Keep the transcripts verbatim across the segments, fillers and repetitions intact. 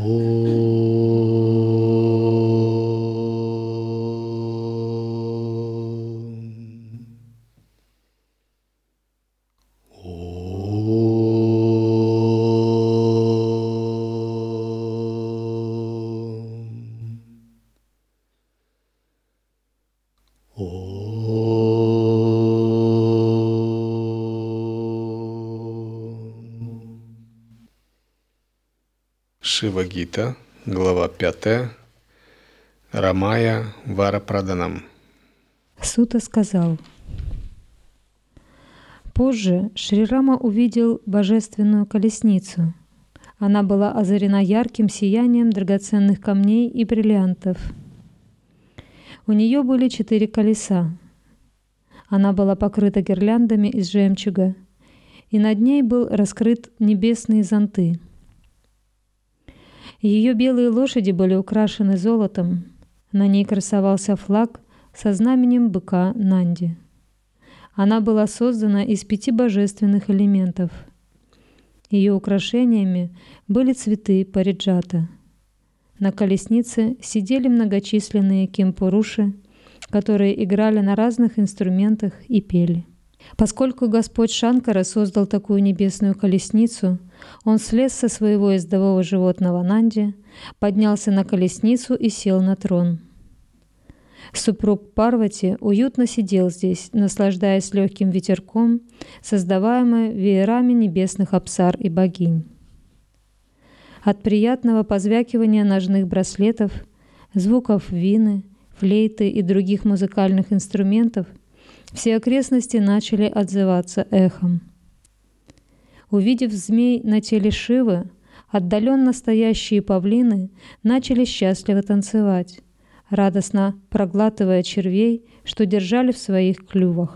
Шива-гита, глава пятая, Рамая Вара-праданам. Сута сказал: позже Шри Рама увидел божественную колесницу. Она была озарена ярким сиянием драгоценных камней и бриллиантов. У нее были четыре колеса. Она была покрыта гирляндами из жемчуга, и над ней был раскрыт небесные зонты. Ее белые лошади были украшены золотом. На ней красовался флаг со знаменем быка Нанди. Она была создана из пяти божественных элементов. Ее украшениями были цветы париджата. На колеснице сидели многочисленные кимпуруши, которые играли на разных инструментах и пели. Поскольку Господь Шанкара создал такую небесную колесницу, он слез со своего ездового животного Нанди, поднялся на колесницу и сел на трон. Супруг Парвати уютно сидел здесь, наслаждаясь легким ветерком, создаваемым веерами небесных апсар и богинь. От приятного позвякивания ножных браслетов, звуков вины, флейты и других музыкальных инструментов все окрестности начали отзываться эхом. Увидев змей на теле Шивы, отдаленно стоящие павлины начали счастливо танцевать, радостно проглатывая червей, что держали в своих клювах.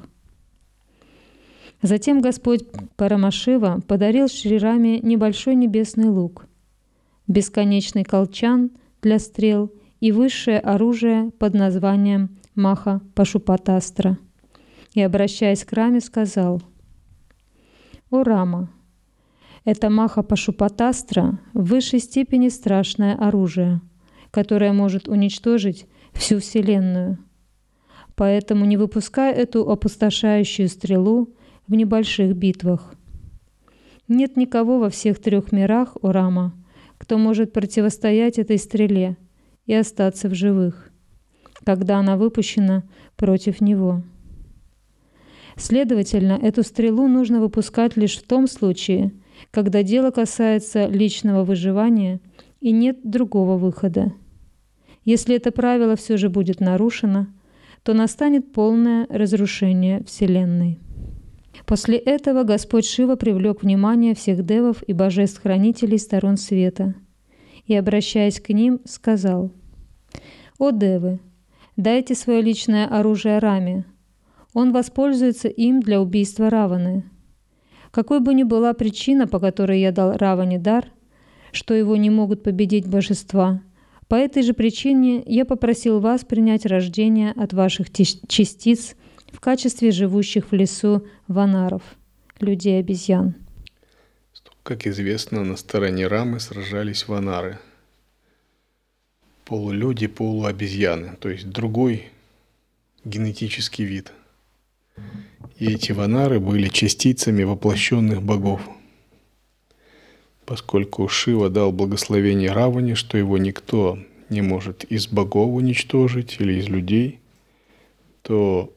Затем Господь Парамашива подарил Шри Раме небольшой небесный лук, бесконечный колчан для стрел и высшее оружие под названием Маха Пашупатастра. И, обращаясь к Раме, сказал: «О Рама, это Маха Пашупатастра в высшей степени страшное оружие, которое может уничтожить всю Вселенную. Поэтому не выпускай эту опустошающую стрелу в небольших битвах. Нет никого во всех трех мирах, о Рама, кто может противостоять этой стреле и остаться в живых, когда она выпущена против него. Следовательно, эту стрелу нужно выпускать лишь в том случае, когда дело касается личного выживания и нет другого выхода. Если это правило все же будет нарушено, то настанет полное разрушение Вселенной». После этого Господь Шива привлек внимание всех девов и божеств-хранителей сторон света и, обращаясь к ним, сказал: «О девы, дайте свое личное оружие Раме. Он воспользуется им для убийства Раваны. Какой бы ни была причина, по которой я дал Раване дар, что его не могут победить божества, по этой же причине я попросил вас принять рождение от ваших частиц в качестве живущих в лесу ванаров, людей-обезьян». Как известно, на стороне Рамы сражались ванары. Полулюди, полуобезьяны, то есть другой генетический вид. И эти ванары были частицами воплощенных богов. Поскольку Шива дал благословение Раване, что его никто не может из богов уничтожить или из людей, то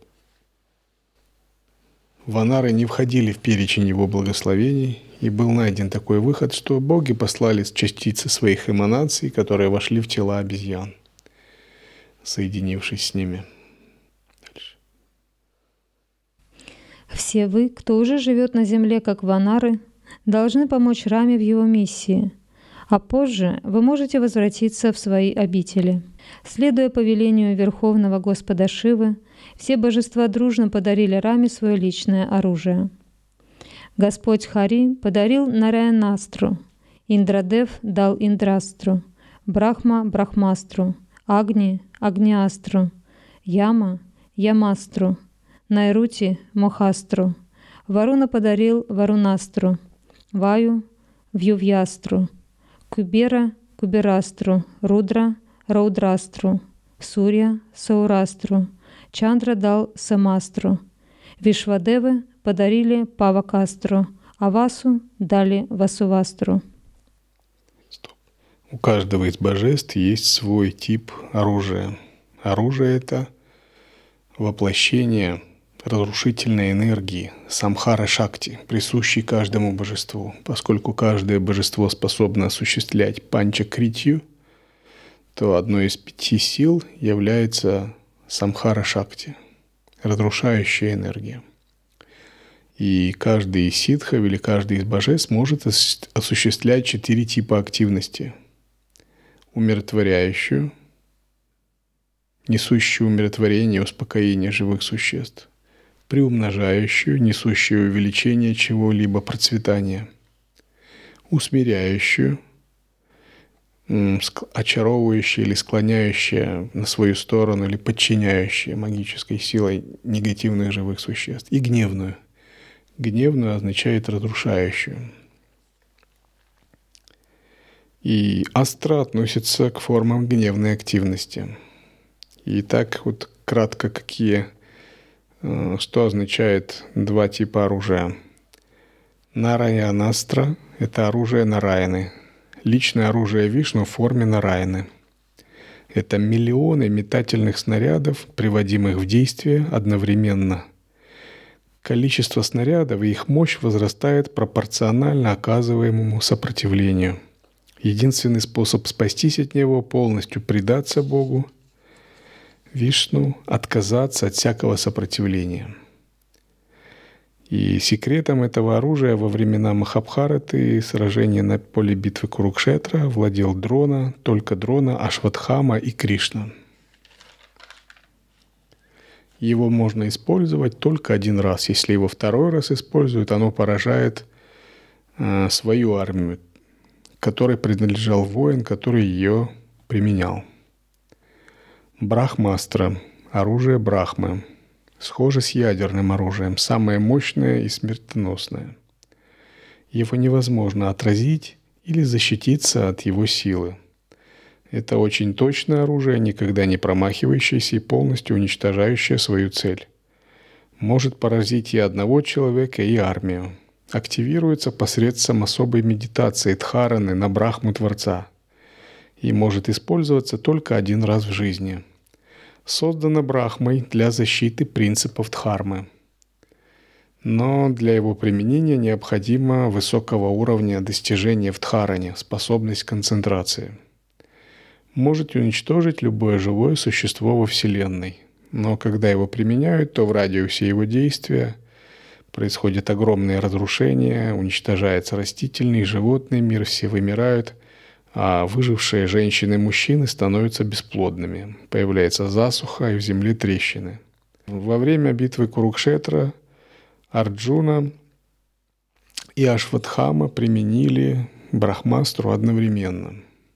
ванары не входили в перечень его благословений, и был найден такой выход, что боги послали частицы своих эманаций, которые вошли в тела обезьян, соединившись с ними. Дальше. Все вы, кто уже живет на земле как ванары, должны помочь Раме в его миссии, а позже вы можете возвратиться в свои обители. Следуя повелению Верховного Господа Шивы, все божества дружно подарили Раме свое личное оружие. Господь Хари подарил Нараянастру, Индрадев дал Индрастру, Брахма — Брахмастру, Агни — Агниастру, Яма — Ямастру, Найрути — Мохастру, Варуна подарил Варунастру, Ваю — Вьювьястру, Кубера Куберастру, Рудра — Раудрастру, Сурья — Саурастру, Чандра дал Самастру, Вишвадевы подарили Павакастру, а Васу дали Васувастру. Стоп. У каждого из божеств есть свой тип оружия. Оружие — это воплощение разрушительной энергии, самхара шакти, присущей каждому божеству. Поскольку каждое божество способно осуществлять панча-критью, то одной из пяти сил является самхара шакти, разрушающая энергия. И каждый из ситхов или каждый из божеств может осуществлять четыре типа активности. Умиротворяющую, несущую умиротворение и успокоение живых существ, приумножающую, несущую увеличение чего-либо, процветания, усмиряющую, очаровывающая или склоняющая на свою сторону или подчиняющая магической силой негативных живых существ, и гневную. Гневную означает разрушающую. И астра относится к формам гневной активности. И так вот кратко какие, что означает два типа оружия. Нараянастра — это оружие Нараяны. Личное оружие Вишну в форме Нараяны. Это миллионы метательных снарядов, приводимых в действие одновременно. Количество снарядов и их мощь возрастает пропорционально оказываемому сопротивлению. Единственный способ спастись от него — полностью предаться Богу, Вишну, отказаться от всякого сопротивления. И секретом этого оружия во времена Махабхараты и сражения на поле битвы Курукшетра владел Дрона, только Дрона, Ашватхама и Кришна. Его можно использовать только один раз. Если его второй раз используют, оно поражает э, свою армию, которой принадлежал воин, который ее применял. Брахмастра — оружие Брахмы. Схоже с ядерным оружием, самое мощное и смертоносное. Его невозможно отразить или защититься от его силы. Это очень точное оружие, никогда не промахивающееся и полностью уничтожающее свою цель. Может поразить и одного человека, и армию. Активируется посредством особой медитации дхараны на Брахму Творца и может использоваться только один раз в жизни. Создано Брахмой для защиты принципов дхармы. Но для его применения необходимо высокого уровня достижения в дхаране, способность концентрации. Можете уничтожить любое живое существо во Вселенной. Но когда его применяют, то в радиусе его действия происходит огромное разрушение, уничтожается растительный и животный мир, все вымирают, а выжившие женщины и мужчины становятся бесплодными. Появляется засуха и в земле трещины. Во время битвы Курукшетра Арджуна и Ашватхама применили брахмастру одновременно.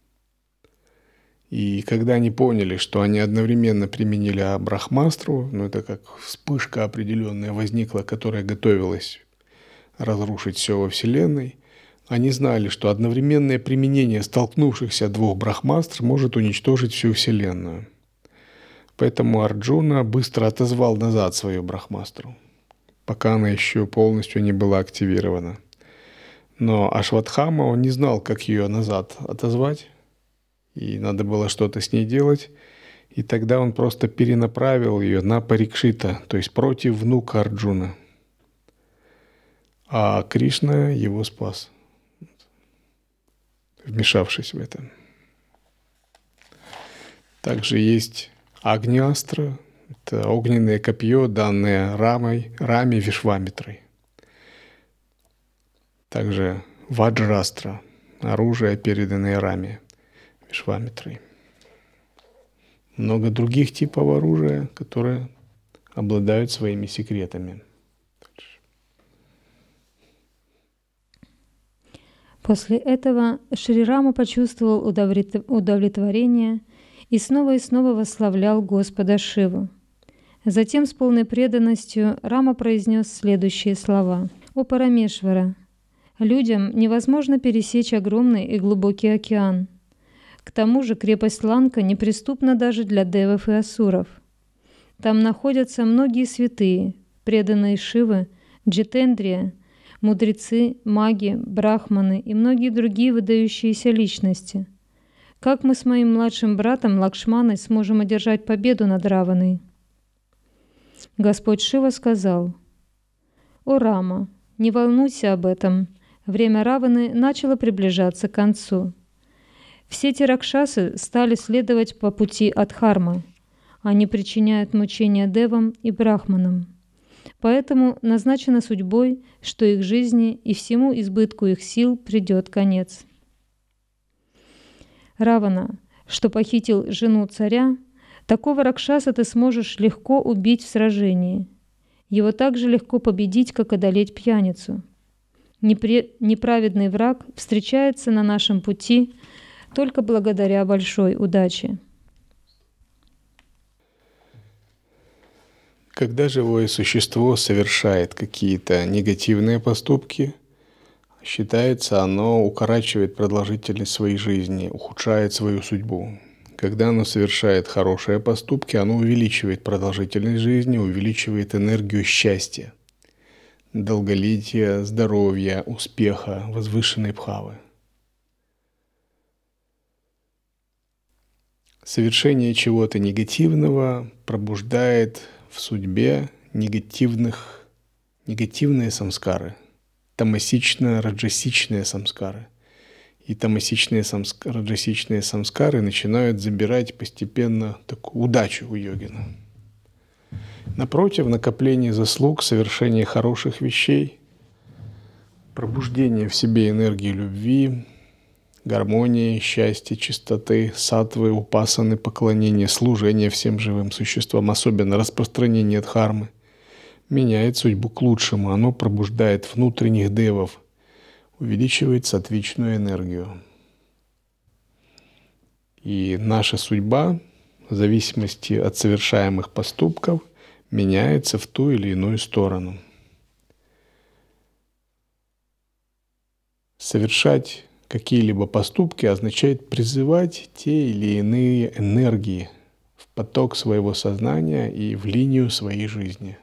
И когда они поняли, что они одновременно применили брахмастру, ну это как вспышка определенная возникла, которая готовилась разрушить все во Вселенной, они знали, что одновременное применение столкнувшихся двух брахмастр может уничтожить всю Вселенную. Поэтому Арджуна быстро отозвал назад свою брахмастру, пока она еще полностью не была активирована. Но Ашватхама, он не знал, как ее назад отозвать, и надо было что-то с ней делать, и тогда он просто перенаправил ее на Парикшита, то есть против внука Арджуна. А Кришна его спас, вмешавшись в это. Также есть Агни-астра, это огненное копье, данное Рамой, Раме Вишвамитрой. Также Ваджрастра, оружие, переданное Раме Вишвамитрой. Много других типов оружия, которые обладают своими секретами. После этого Шри Рама почувствовал удовлетворение и снова и снова восславлял Господа Шиву. Затем с полной преданностью Рама произнес следующие слова. «О Парамешвара! Людям невозможно пересечь огромный и глубокий океан. К тому же крепость Ланка неприступна даже для девов и асуров. Там находятся многие святые, преданные Шивы, Джитендрия, мудрецы, маги, брахманы и многие другие выдающиеся личности. Как мы с моим младшим братом Лакшманой сможем одержать победу над Раваной? Господь Шива сказал: «О Рама, не волнуйся об этом. Время Раваны начало приближаться к концу. Все те ракшасы стали следовать по пути Адхармы. Они причиняют мучения девам и брахманам. Поэтому назначено судьбой, что их жизни и всему избытку их сил придет конец. Равана, что похитил жену царя, такого ракшаса ты сможешь легко убить в сражении. Его так же легко победить, как одолеть пьяницу. Непре... Неправедный враг встречается на нашем пути только благодаря большой удаче». Когда живое существо совершает какие-то негативные поступки, считается, оно укорачивает продолжительность своей жизни, ухудшает свою судьбу. Когда оно совершает хорошие поступки, оно увеличивает продолжительность жизни, увеличивает энергию счастья, долголетия, здоровья, успеха, возвышенной бхавы. Совершение чего-то негативного пробуждает в судьбе негативных, негативные самскары, тамасично-раджасичные самскары. И тамасичные, самск... раджасичные самскары начинают забирать постепенно такую удачу у йогина. Напротив, накопление заслуг, совершение хороших вещей, пробуждение в себе энергии любви, гармонии, счастья, чистоты, саттвы, упасаны, поклонения, служения всем живым существам, особенно распространение дхармы, меняет судьбу к лучшему. Оно пробуждает внутренних девов, увеличивает сатвичную энергию. И наша судьба, в зависимости от совершаемых поступков, меняется в ту или иную сторону. Совершать какие-либо поступки означает призывать те или иные энергии в поток своего сознания и в линию своей жизни.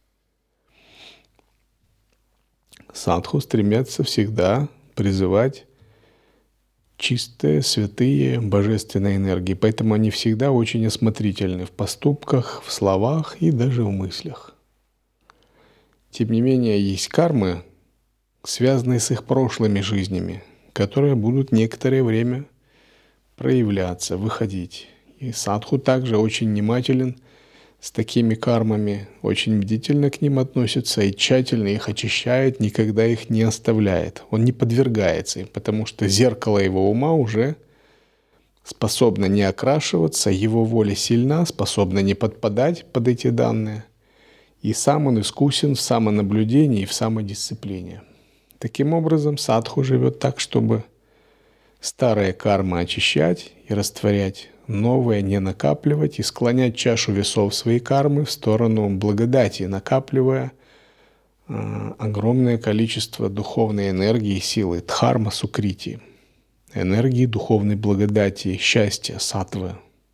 Садху стремятся всегда призывать чистые, святые, божественные энергии, поэтому они всегда очень осмотрительны в поступках, в словах и даже в мыслях. Тем не менее, есть кармы, связанные с их прошлыми жизнями, которые будут некоторое время проявляться, выходить. И садху также очень внимателен с такими кармами, очень бдительно к ним относится и тщательно их очищает, никогда их не оставляет. Он не подвергается им, потому что зеркало его ума уже способно не окрашиваться, его воля сильна, способна не подпадать под эти данные. И сам он искусен в самонаблюдении и в самодисциплине. Таким образом, садху живет так, чтобы старые кармы очищать и растворять, новое не накапливать и склонять чашу весов своей кармы в сторону благодати, накапливая э, огромное количество духовной энергии и силы, дхарма сукрити, энергии духовной благодати, счастья, саттвы.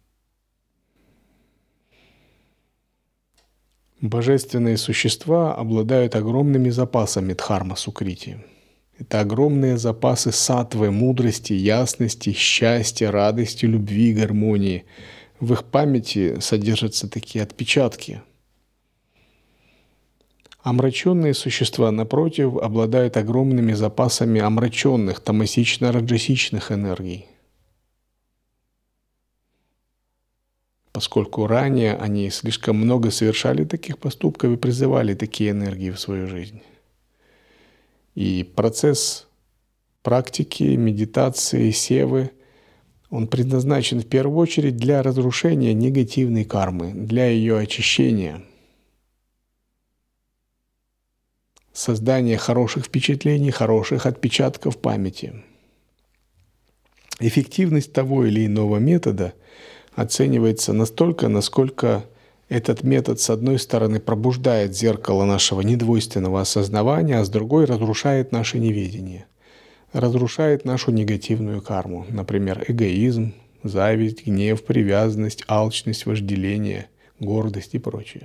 Божественные существа обладают огромными запасами дхарма сукрити. Это огромные запасы саттвы, мудрости, ясности, счастья, радости, любви, гармонии. В их памяти содержатся такие отпечатки. Омраченные существа, напротив, обладают огромными запасами омраченных, тамасично-раджасичных энергий. Поскольку ранее они слишком много совершали таких поступков и призывали такие энергии в свою жизнь. И процесс практики, медитации, севы, он предназначен в первую очередь для разрушения негативной кармы, для ее очищения, создания хороших впечатлений, хороших отпечатков памяти. Эффективность того или иного метода оценивается настолько, насколько этот метод, с одной стороны, пробуждает зеркало нашего недвойственного осознавания, а с другой разрушает наше неведение. разрушает нашу негативную карму, например, эгоизм, зависть, гнев, привязанность, алчность, вожделение, гордость и прочее.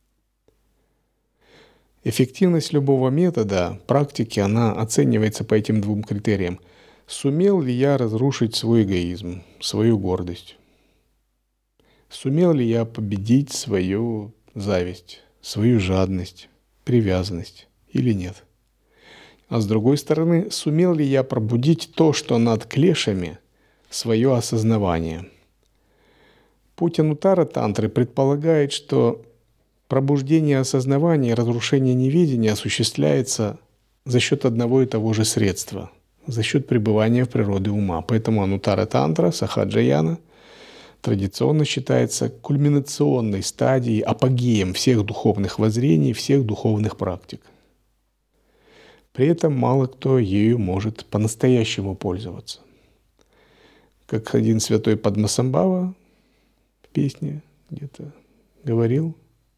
Эффективность любого метода, практики, она оценивается по этим двум критериям. Сумел ли я разрушить свой эгоизм, свою гордость? Сумел ли я победить свою зависть, свою жадность, привязанность или нет? А с другой стороны, сумел ли я пробудить то, что над клешами, свое осознавание? Путь Ануттара тантры предполагает, что пробуждение осознавания и разрушение неведения осуществляется за счет одного и того же средства, за счет пребывания в природе ума. Поэтому Ануттара тантра, сахаджаяна, традиционно считается кульминационной стадией, апогеем всех духовных воззрений, всех духовных практик. При этом мало кто ею может по-настоящему пользоваться. Как один святой Падмасамбхава в песне где-то говорил,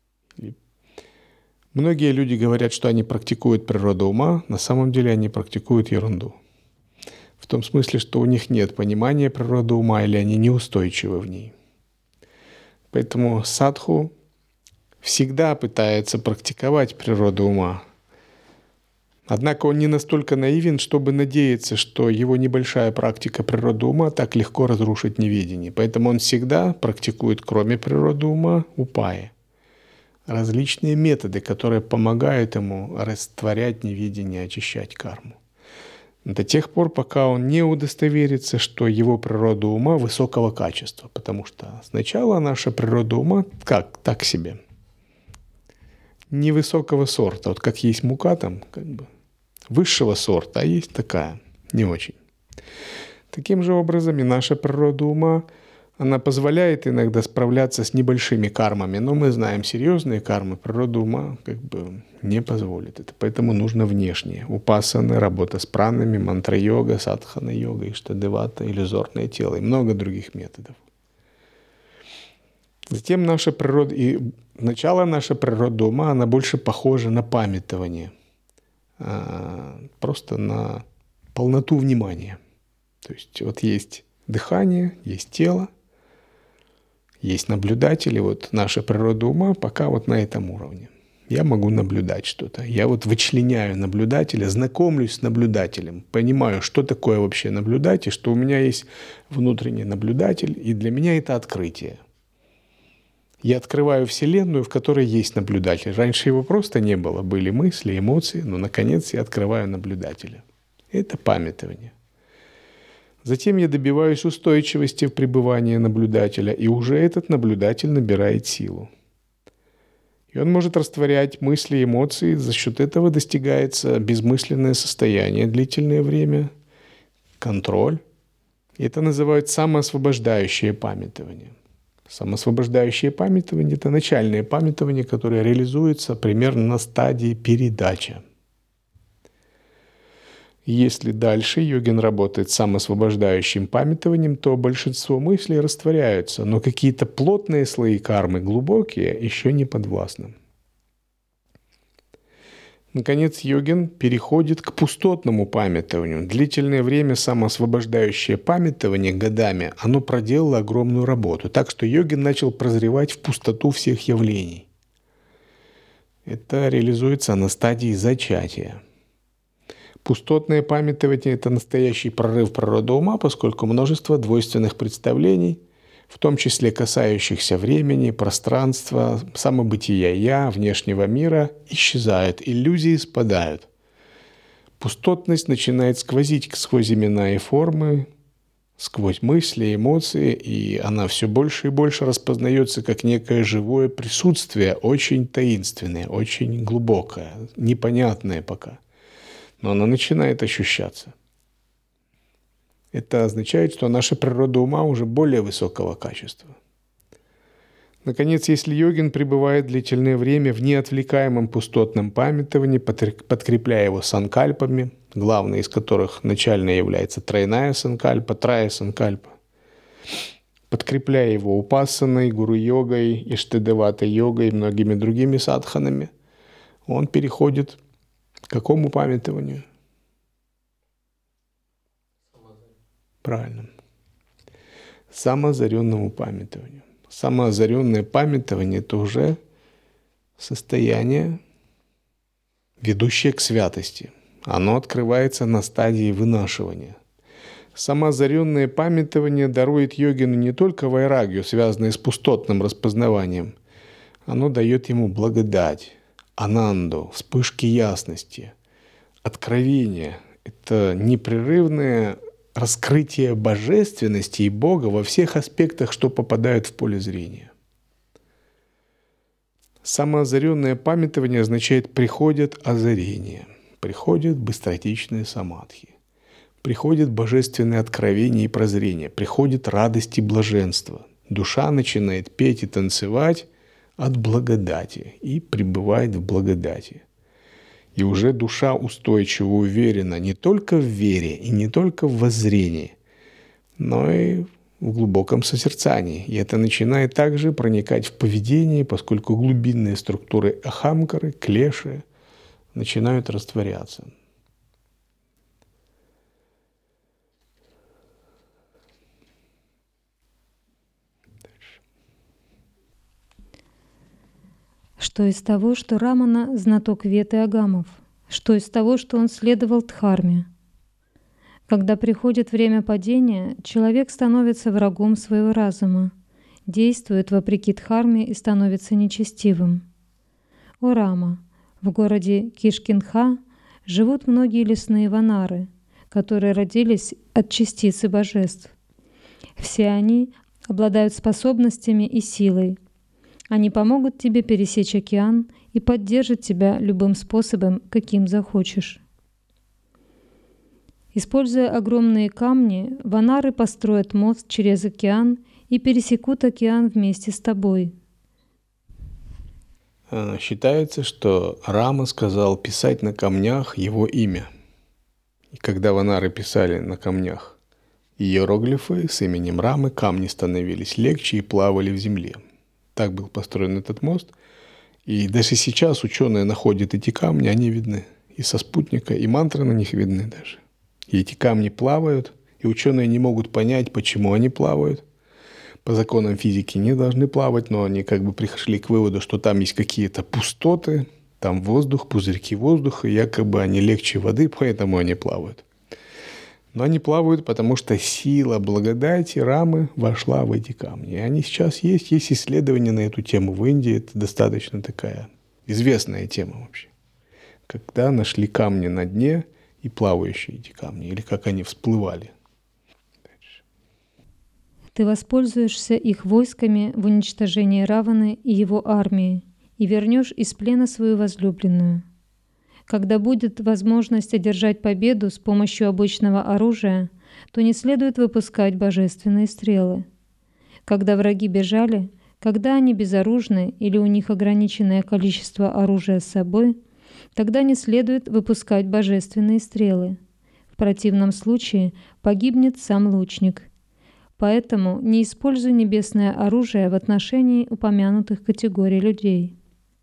многие люди говорят, что они практикуют природу ума, на самом деле они практикуют ерунду. В том смысле, что у них нет понимания природы ума или они неустойчивы в ней. Поэтому садху всегда пытается практиковать природу ума. Однако он не настолько наивен, чтобы надеяться, что его небольшая практика природы ума так легко разрушит неведение. Поэтому он всегда практикует, кроме природы ума, упаи. Различные методы, которые помогают ему растворять неведение, очищать карму. До тех пор, пока он не удостоверится, что его природа ума высокого качества. Потому что сначала наша природа ума как? Так себе. Невысокого сорта. Вот как есть мука там, как бы высшего сорта, а есть такая, не очень. Таким же образом и наша природа ума, она позволяет иногда справляться с небольшими кармами, но мы знаем, серьезные кармы природа ума как бы не позволит это. Поэтому нужно внешнее. Упасана, работа с пранами, мантра-йога, садхана-йога, иштадевата, иллюзорное тело и много других методов. Затем наша природа, и начало наша природа ума, она больше похожа на памятование, просто на полноту внимания. То есть вот есть дыхание, есть тело, есть наблюдатели. Вот наша природа ума пока вот на этом уровне. Я могу наблюдать что-то. Я вот вычленяю наблюдателя, знакомлюсь с наблюдателем, понимаю, что такое вообще наблюдатель, что у меня есть внутренний наблюдатель, и для меня это открытие. Я открываю Вселенную, в которой есть наблюдатель. Раньше его просто не было. Были мысли, эмоции, но, наконец, я открываю наблюдателя. Это памятование. Затем я добиваюсь устойчивости в пребывании наблюдателя, и уже этот наблюдатель набирает силу. И он может растворять мысли и эмоции. За счет этого достигается безмысленное состояние длительное время, контроль. И это называют самоосвобождающее памятование. Самоосвобождающее памятование – это начальное памятование, которое реализуется примерно на стадии передачи. Если дальше йогин работает с самоосвобождающим памятованием, то большинство мыслей растворяются, но какие-то плотные слои кармы, глубокие, еще не подвластны. Наконец, йогин переходит к пустотному памятованию. Длительное время самоосвобождающее памятование годами, оно проделало огромную работу, так что йогин начал прозревать в пустоту всех явлений. Это реализуется на стадии зачатия. Пустотное памятование – это настоящий прорыв природы ума, поскольку множество двойственных представлений, в том числе касающихся времени, пространства, самобытия «я», внешнего мира, исчезают, иллюзии спадают. Пустотность начинает сквозить сквозь имена и формы, сквозь мысли, эмоции, и она все больше и больше распознается как некое живое присутствие, очень таинственное, очень глубокое, непонятное пока. Но она начинает ощущаться. Это означает, что наша природа ума уже более высокого качества. Наконец, если йогин пребывает длительное время в неотвлекаемом пустотном памятовании, подкрепляя его санкальпами, главной из которых начальная является тройная санкальпа, трая санкальпа, подкрепляя его упассаной, гуру-йогой, иштадевата-йогой и многими другими садханами, он переходит к какому памятованию? Правильно. Самоозаренному памятованию. Самоозаренное памятование – это уже состояние, ведущее к святости. Оно открывается на стадии вынашивания. Самоозаренное памятование дарует йогину не только вайрагию, связанную с пустотным распознаванием. Оно дает ему благодать, ананду, вспышки ясности, откровение. Это непрерывное раскрытие божественности и Бога во всех аспектах, что попадают в поле зрения. Самоозаренное памятование означает «приходят озарения», приходят быстротечные самадхи, приходит божественное откровение и прозрение, приходит радость и блаженство. Душа начинает петь и танцевать от благодати и пребывает в благодати. И уже душа устойчиво уверена не только в вере и не только в воззрении, но и в глубоком созерцании. И это начинает также проникать в поведение, поскольку глубинные структуры ахамкары, клеши начинают растворяться. Что из того, что Рамана – знаток вед и агамов? Что из того, что он следовал Дхарме? Когда приходит время падения, человек становится врагом своего разума, действует вопреки Дхарме и становится нечестивым. О Рама, в городе Кишкинха живут многие лесные ванары, которые родились от частицы божеств. Все они обладают способностями и силой. Они помогут тебе пересечь океан и поддержат тебя любым способом, каким захочешь. Используя огромные камни, ванары построят мост через океан и пересекут океан вместе с тобой. Считается, что Рама сказал писать на камнях его имя. И когда ванары писали на камнях иероглифы с именем Рамы, камни становились легче и плавали в земле. Так был построен этот мост. И даже сейчас ученые находят эти камни, они видны и со спутника, и мантры на них видны даже. И эти камни плавают, и ученые не могут понять, почему они плавают. По законам физики не должны плавать, но они как бы пришли к выводу, что там есть какие-то пустоты, там воздух, пузырьки воздуха, якобы они легче воды, поэтому они плавают. Но они плавают, потому что сила благодати Рамы вошла в эти камни. И они сейчас есть, есть исследования на эту тему в Индии, это достаточно такая известная тема вообще. Когда нашли камни на дне и плавающие эти камни, или как они всплывали. Ты воспользуешься их войсками в уничтожении Раваны и его армии и вернешь из плена свою возлюбленную. Когда будет возможность одержать победу с помощью обычного оружия, то не следует выпускать божественные стрелы. Когда враги бежали, когда они безоружны или у них ограниченное количество оружия с собой, тогда не следует выпускать божественные стрелы. В противном случае погибнет сам лучник. Поэтому не используй небесное оружие в отношении упомянутых категорий людей.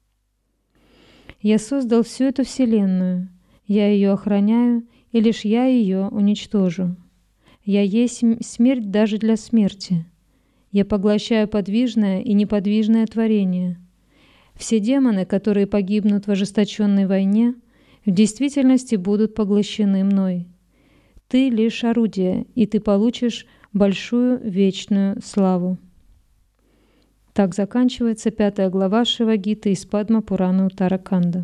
Я создал всю эту вселенную, я ее охраняю, и лишь я ее уничтожу. Я есть смерть даже для смерти. Я поглощаю подвижное и неподвижное творение. Все демоны, которые погибнут в ожесточенной войне, в действительности будут поглощены мной. Ты лишь орудие, и ты получишь большую вечную славу. Так заканчивается пятая глава Шивагиты из Падма Пурана Уттараканда.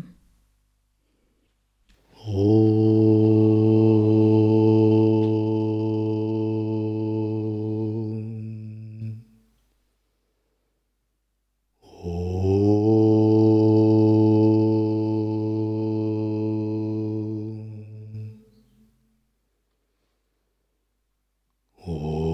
Oh